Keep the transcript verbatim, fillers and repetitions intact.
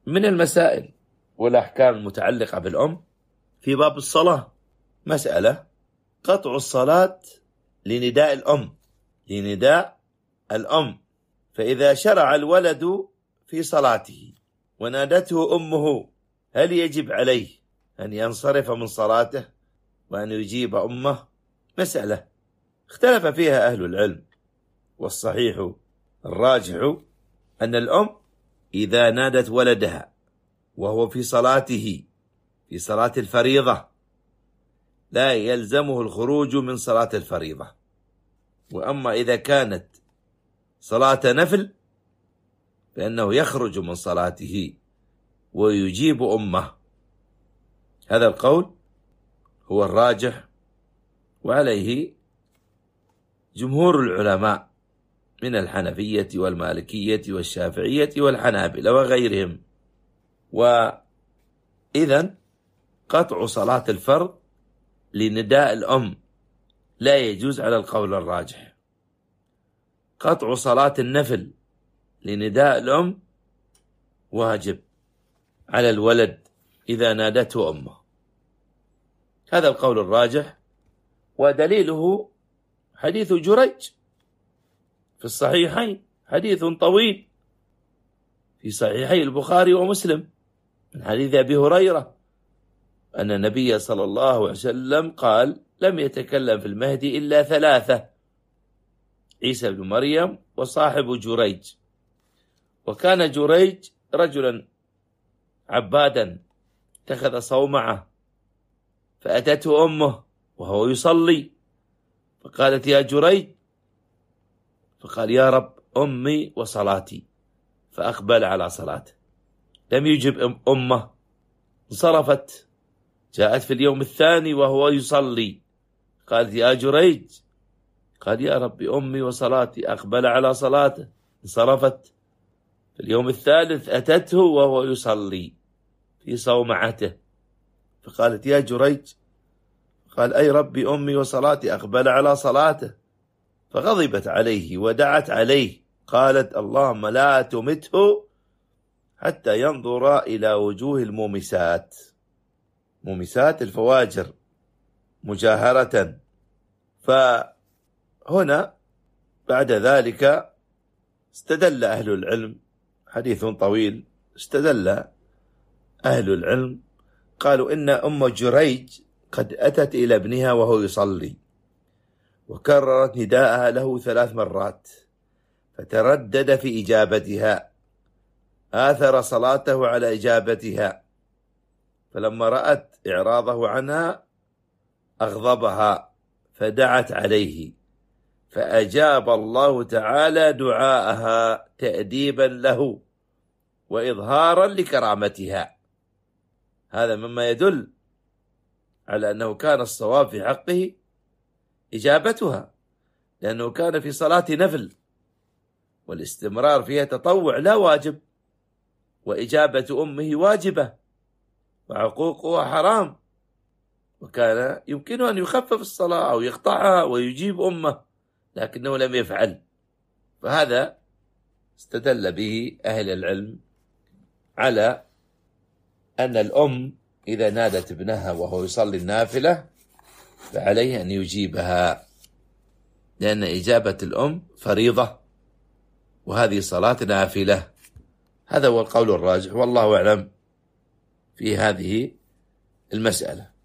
من المسائل والأحكام المتعلقة بالأم في باب الصلاة مسألة قطع الصلاة لنداء الأم لنداء الأم فإذا شرع الولد في صلاته ونادته أمه هل يجب عليه أن ينصرف من صلاته وأن يجيب أمه؟ مسألة اختلف فيها أهل العلم، والصحيح الراجح أن الأم إذا نادت ولدها وهو في صلاته في صلاة الفريضة لا يلزمه الخروج من صلاة الفريضة، وأما إذا كانت صلاة نفل فإنه يخرج من صلاته ويجيب أمه. هذا القول هو الراجح، وعليه جمهور العلماء من الحنفية والمالكية والشافعية والحنابلة وغيرهم. وإذن قطع صلاة الفرض لنداء الأم لا يجوز على القول الراجح. قطع صلاة النفل لنداء الأم واجب على الولد إذا نادته أمه. هذا القول الراجح، ودليله حديث جريج في الصحيحين، حديث طويل في صحيحي البخاري ومسلم من حديث أبي هريرة أن النبي صلى الله عليه وسلم قال: لم يتكلم في المهدي إلا ثلاثة: عيسى بن مريم وصاحب جريج. وكان جريج رجلا عبادا اتخذ صومعة، فأتته أمه وهو يصلي فقالت: يا جريج، فقال: يا رب أمي وصلاتي، فأقبل على صلاته. لم يجب أمه، انصرفت. جاءت في اليوم الثاني وهو يصلي قالت: يا جريج، قال: يا رب أمي وصلاتي، أقبل على صلاته، انصرفت. في اليوم الثالث أتته وهو يصلي في صومعته فقالت: يا جريج، قال: أي ربي أمي وصلاتي، أقبل على صلاته. فغضبت عليه ودعت عليه، قالت: اللهم لا تمته حتى ينظر إلى وجوه المومسات، مومسات الفواجر مجاهرة. فهنا بعد ذلك استدل أهل العلم، حديث طويل، استدل أهل العلم قالوا إن أم جريج قد أتت إلى ابنها وهو يصلي وكررت نداءها له ثلاث مرات فتردد في إجابتها، آثر صلاته على إجابتها، فلما رأت إعراضه عنها أغضبها فدعت عليه فأجاب الله تعالى دعاءها تأديبا له وإظهارا لكرامتها. هذا مما يدل على أنه كان الصواب في حقه إجابتها، لأنه كان في صلاة نفل والاستمرار فيها تطوع لا واجب، وإجابة أمه واجبة وعقوقها حرام، وكان يمكنه أن يخفف الصلاة أو يقطعها ويجيب أمه، لكنه لم يفعل. فهذا استدل به أهل العلم على أن الأم إذا نادت ابنها وهو يصلي النافلة فعليه أن يجيبها، لأن إجابة الأم فريضة وهذه صلاة نافلة. هذا هو القول الراجح، والله أعلم في هذه المسألة.